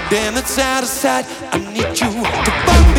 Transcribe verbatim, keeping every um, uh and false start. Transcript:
Damn, it's out of sight. I need you to bump.